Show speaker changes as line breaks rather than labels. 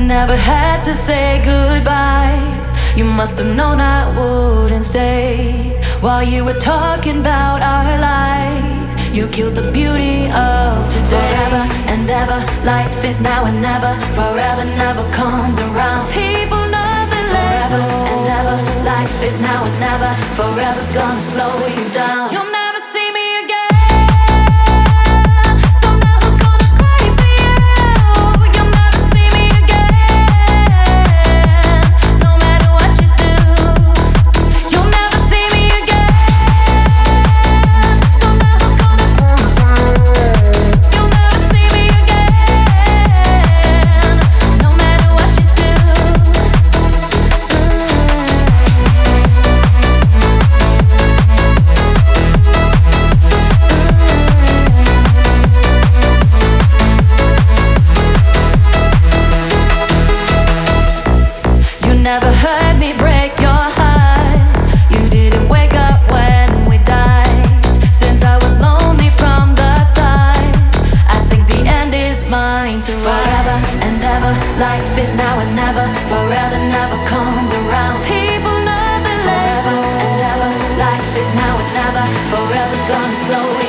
never had to say goodbye. You must have known I wouldn't stay. While you were talking about our life, you killed the beauty of today. Forever and ever, life is now and never. Forever never comes around. People never live. Forever and ever, life is now and never. Forever's gonna slow you down. You'll never see me again. So now who's gonna cry for you? You'll never see me again. No matter what you do, you'll never see me again. So now who's gonna You'll never see me again. No matter what you do. You never heard me break your heart. You didn't wake up when we died. Since I was lonely from the start, I think the end is mine to write. Forever and ever, life is now and never. Forever never comes around. People never live. Forever and ever, life is now and never. Forever's gonna slow you